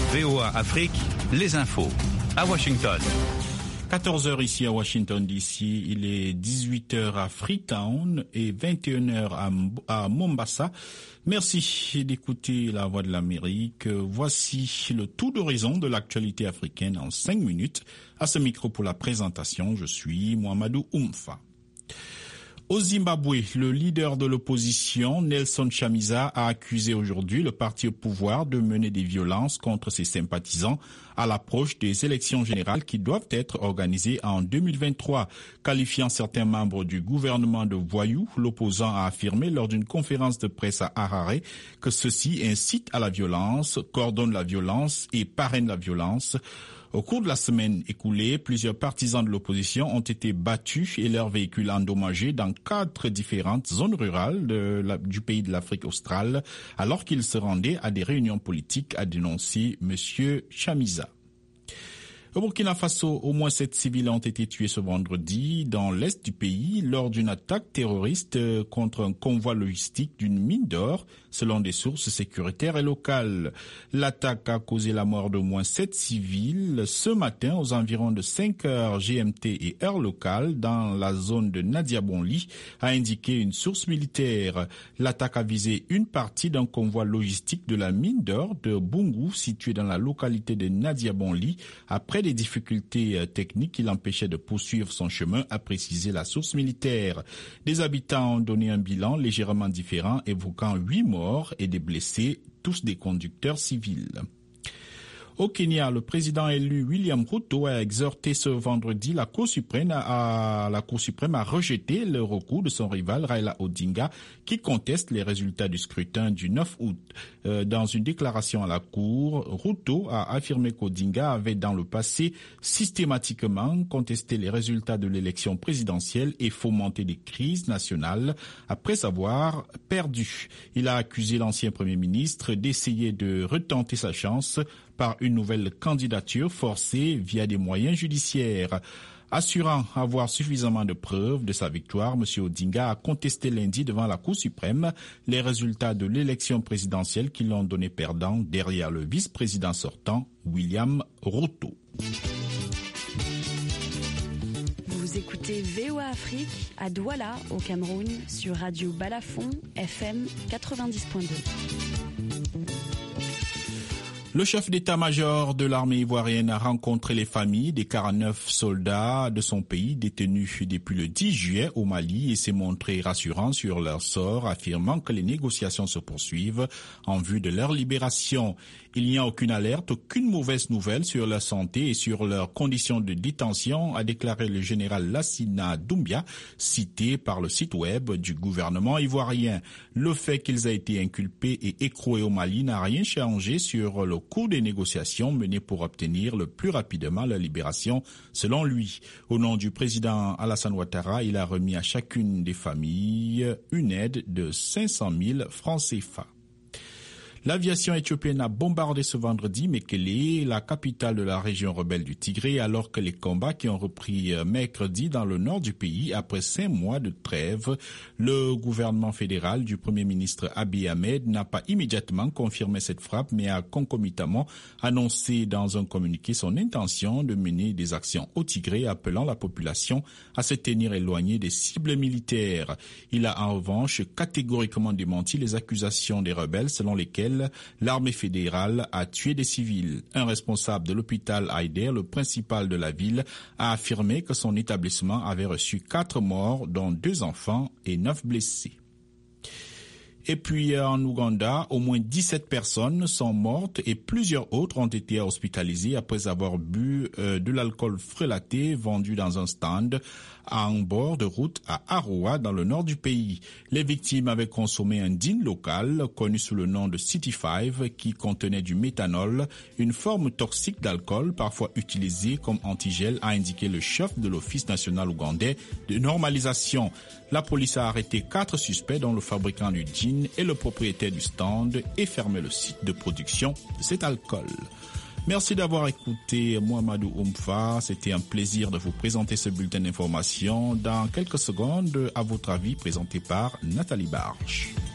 VOA Afrique, les infos. À Washington. 14h ici à Washington DC, il est 18h à Freetown et 21h à Mombasa. Merci d'écouter la Voix de l'Amérique. Voici le tour d'horizon de l'actualité africaine en 5 minutes. À ce micro pour la présentation, je suis Mohamedou Oumfa. Au Zimbabwe, le leader de l'opposition, Nelson Chamisa, a accusé aujourd'hui le parti au pouvoir de mener des violences contre ses sympathisants à l'approche des élections générales qui doivent être organisées en 2023. Qualifiant certains membres du gouvernement de voyous, l'opposant a affirmé lors d'une conférence de presse à Harare que ceux-ci incitent à la violence, coordonnent la violence et parrainent la violence. Au cours de la semaine écoulée, plusieurs partisans de l'opposition ont été battus et leurs véhicules endommagés dans 4 différentes zones rurales du pays de l'Afrique australe, alors qu'ils se rendaient à des réunions politiques, a dénoncé M. Chamisa. Au Burkina Faso, au moins 7 civils ont été tués ce vendredi dans l'est du pays lors d'une attaque terroriste contre un convoi logistique d'une mine d'or, selon des sources sécuritaires et locales. L'attaque a causé la mort d'au moins 7 civils ce matin aux environs de 5 heures GMT et heure locale dans la zone de Nadiabonli, a indiqué une source militaire. L'attaque a visé une partie d'un convoi logistique de la mine d'or de Bungu, située dans la localité de Nadiabonli, après des difficultés techniques qui l'empêchaient de poursuivre son chemin, a précisé la source militaire. Des habitants ont donné un bilan légèrement différent, évoquant 8 morts et des blessés, tous des conducteurs civils. Au Kenya, le président élu William Ruto a exhorté ce vendredi la Cour suprême à rejeter le recours de son rival Raila Odinga qui conteste les résultats du scrutin du 9 août. Dans une déclaration à la Cour, Ruto a affirmé qu'Odinga avait dans le passé systématiquement contesté les résultats de l'élection présidentielle et fomenté des crises nationales après avoir perdu. Il a accusé l'ancien Premier ministre d'essayer de retenter sa chance par une nouvelle candidature forcée via des moyens judiciaires. Assurant avoir suffisamment de preuves de sa victoire, M. Odinga a contesté lundi devant la Cour suprême les résultats de l'élection présidentielle qui l'ont donné perdant derrière le vice-président sortant, William Ruto. Vous écoutez VOA Afrique à Douala, au Cameroun, sur Radio Balafon, FM 90.2. Le chef d'état-major de l'armée ivoirienne a rencontré les familles des 49 soldats de son pays détenus depuis le 10 juillet au Mali et s'est montré rassurant sur leur sort, affirmant que les négociations se poursuivent en vue de leur libération. Il n'y a aucune alerte, aucune mauvaise nouvelle sur leur santé et sur leurs conditions de détention, a déclaré le général Lassina Doumbia, cité par le site web du gouvernement ivoirien. Le fait qu'ils aient été inculpés et écroués au Mali n'a rien changé sur le cours des négociations menées pour obtenir le plus rapidement leur libération, selon lui. Au nom du président Alassane Ouattara, il a remis à chacune des familles une aide de 500 000 francs CFA. L'aviation éthiopienne a bombardé ce vendredi Mekele, la capitale de la région rebelle du Tigré, alors que les combats qui ont repris mercredi dans le nord du pays après 5 mois de trêve. Le gouvernement fédéral du Premier ministre Abiy Ahmed n'a pas immédiatement confirmé cette frappe, mais a concomitamment annoncé dans un communiqué son intention de mener des actions au Tigré, appelant la population à se tenir éloignée des cibles militaires. Il a en revanche catégoriquement démenti les accusations des rebelles selon lesquelles l'armée fédérale a tué des civils. Un responsable de l'hôpital Haïder, le principal de la ville, a affirmé que son établissement avait reçu 4 morts, dont 2 enfants et 9 blessés. Et puis en Ouganda, au moins 17 personnes sont mortes et plusieurs autres ont été hospitalisées après avoir bu de l'alcool frelaté vendu dans un stand en bord de route à Arua, dans le nord du pays. Les victimes avaient consommé un gin local connu sous le nom de City 5 qui contenait du méthanol, une forme toxique d'alcool parfois utilisée comme antigel, a indiqué le chef de l'Office national ougandais de normalisation. La police a arrêté 4 suspects dont le fabricant du gin et le propriétaire du stand et fermé le site de production de cet alcool. Merci d'avoir écouté Mohamedou Oumfa. C'était un plaisir de vous présenter ce bulletin d'information. Dans quelques secondes, à votre avis, présenté par Nathalie Barche.